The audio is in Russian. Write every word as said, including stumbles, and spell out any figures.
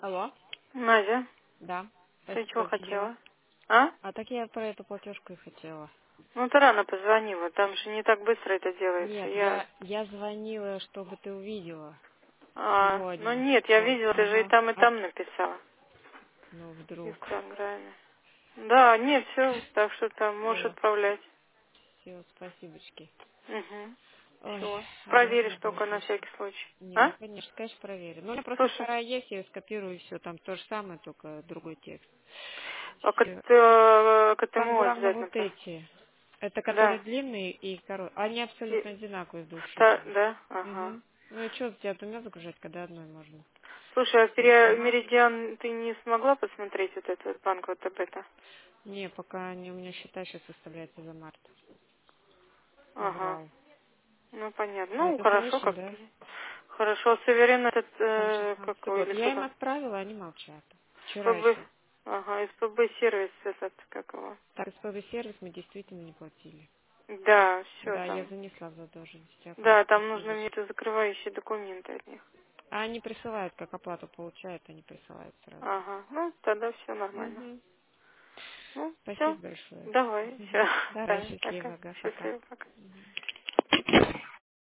Алло? Надя, Да. ты Спасибо, чего как дела? хотела? А? А так я про эту платежку и хотела. Ну, ты рано позвонила, там же не так быстро это делается. Нет, Я... я, я звонила, чтобы ты увидела А, ну сегодня. нет, я Вот, видела, ты же и ага. там, и А, там написала. ну, В вдруг. Инстаграме. Да, нет, все, так что там можешь Все, отправлять. все, спасибочки. Угу. Ой, Все. Проверишь обрадовалась только на очень. всякий случай. Не, ну, А? конечно, конечно, проверю. Ну, у меня просто Слушай, вторая есть, я ее скопирую, и все, там то же самое, только другой текст. а к, Все. э, к Там КТМУ главное обязательно. вот про- эти. Это которые Да. длинные и короткие. Они И- абсолютно одинаковые с двух ста- счетов. Да, ага. Угу. Ну и что, тебя двумя загружать, когда одной можно? Слушай, а пере- Ага. Меридиан ты не смогла посмотреть вот этот вот банк ВТБ-то? Не, пока не, у меня счета сейчас выставляется за март. Ага. Обвал. Ну, понятно. А Ну, это хорошо, срочно, как да? Хорошо. Суверен этот, Там э, шестнадцатый какой, год. или Я что им там? отправила, они молчат. Вчера СПБ. еще. Ага, СПБ сервис этот, как его? Так, СПБ сервис мы действительно не платили. Да, все Да, я там. занесла в задолженность. Дякую, Да, там нужно мне спасибо. это закрывающие документы от них. А они присылают, как оплату получают, они присылают сразу. Ага, ну, тогда все нормально. Угу. Ну, все, Спасибо большое. давай, все. Мгм. Давай, Да, пока. счастливо, ага, пока. Счастливо, пока. Мгм.